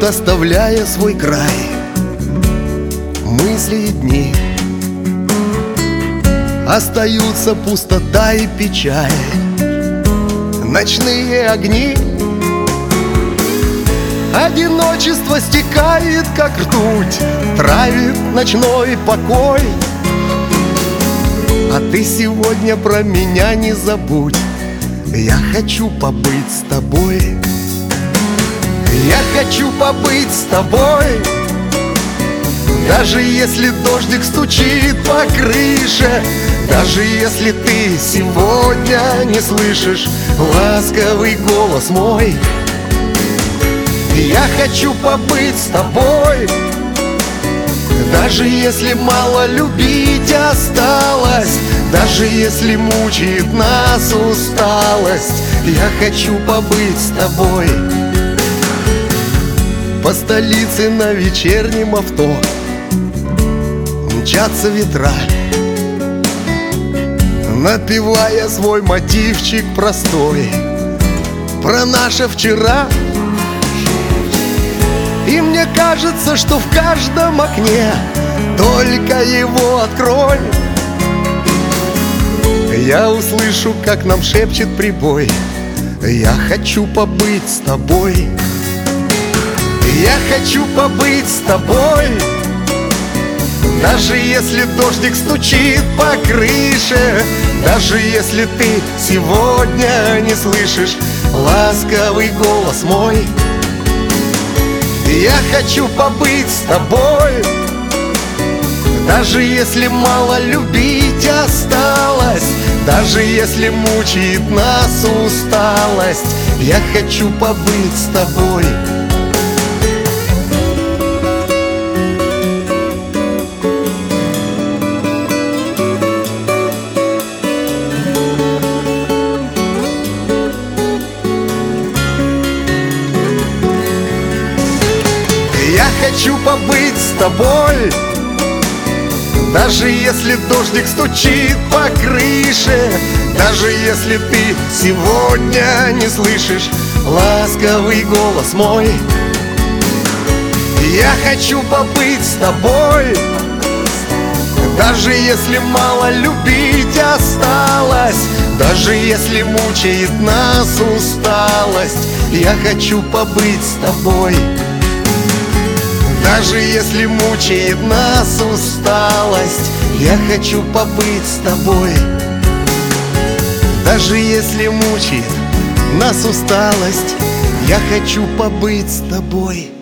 оставляя свой край. Мысли и дни остаются пустота и печаль. Ночные огни, одиночество стекает, как ртуть, травит ночной покой. А ты сегодня про меня не забудь. Я хочу побыть с тобой. Я хочу побыть с тобой. Даже если дождик стучит по крыше, даже если ты сегодня не слышишь ласковый голос мой. Я хочу побыть с тобой. Даже если мало любить осталось, даже если мучает нас усталость, я хочу побыть с тобой. По столице на вечернем авто мчатся ветра, напевая свой мотивчик простой про наше вчера. И мне кажется, что в каждом окне только его открой, я услышу, как нам шепчет прибой: я хочу побыть с тобой. Я хочу побыть с тобой. Даже если дождик стучит по крыше, даже если ты сегодня не слышишь ласковый голос мой. Я хочу побыть с тобой. Даже если мало любить осталось, даже если мучает нас усталость, я хочу побыть с тобой. Я хочу побыть с тобой. Даже если дождик стучит по крыше, даже если ты сегодня не слышишь ласковый голос мой. Я хочу побыть с тобой. Даже если мало любить осталось, даже если мучает нас усталость, я хочу побыть с тобой. Даже если мучает нас усталость, я хочу побыть с тобой. Даже если мучает нас усталость, я хочу побыть с тобой.